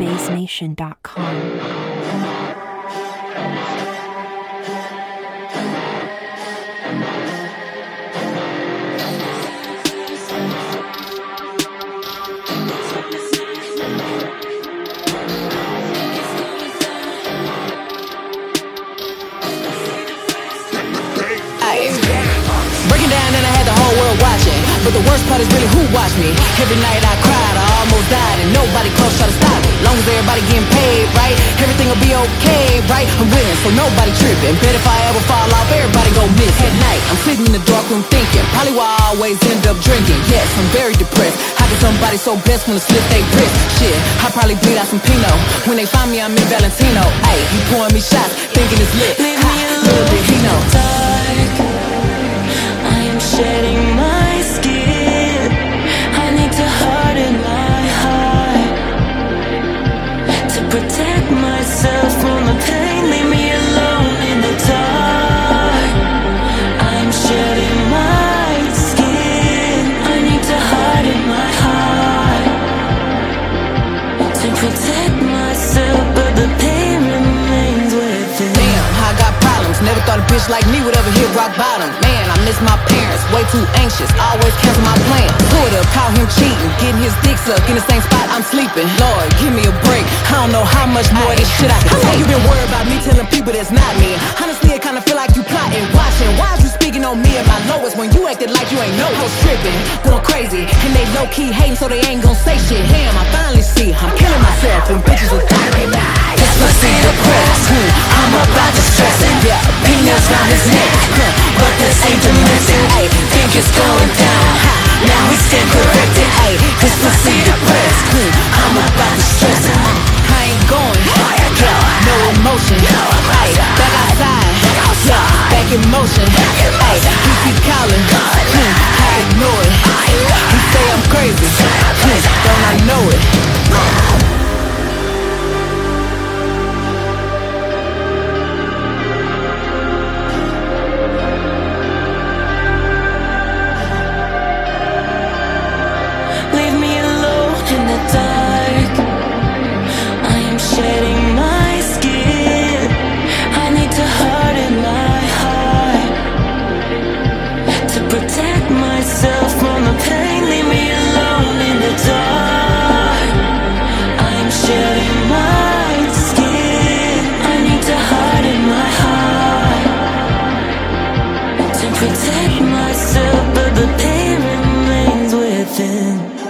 Breaking down and I had the whole world watching, but the worst part is really who watched me. Every night I cried, I almost died, and nobody close tried to stop me. Long as everybody getting paid, right, everything will be okay, right? I'm winning, so nobody tripping. Bet if I ever fall off, everybody gon' miss. At night, I'm sitting in the dark room thinking, probably why I always end up drinking. Yes, I'm very depressed. How can somebody so blessed wanna slip they wrist? Shit, I probably bleed out some Pinot. When they find me, I'm in Valentino. Ayy, he pouring me shots, thinking it's lit. Leave me alone. Little did he know. Shedding my skin, I need to harden my heart to protect myself from the pain. Leave me alone in the dark. I'm shedding my skin, I need to harden my heart to protect myself, but the pain remains within. Damn, I got problems. Never thought a bitch like me would ever hit rock bottom. Man, I miss my parents, way too anxious, always cancel my plans. Pulled up, caught him cheating, getting his dick sucked in the same spot I'm sleeping. Lord, give me a break, I don't know how much more of this shit I can take. How long you been worried about me telling people that's not me? Honestly, I kinda feel like you plotting, watching. Why is you speaking on me at my lowest when you acted like you ain't know? I was tripping, going crazy, and they low-key hating so they ain't gon' say shit. Damn, I finally see, I'm killing myself, and bitches are dying. This pussy depressed, I'm about to stress it. Yeah, peanuts round his neck, but this ain't domestic. Ay, think it's going down, now we stand corrected. Ay, this pussy depressed, I'm about to stress it. I ain't going, no emotion. Ay, back outside, yeah, back in motion. Ay, he keep calling, I ignore it. He say I'm crazy, don't I know it? Leave me alone in the dark. I am shedding my skin, I need to harden my heart to protect myself from the pain. Leave me alone in the dark. I'm shedding my skin, I need to harden my heart to protect myself, but the pain remains within.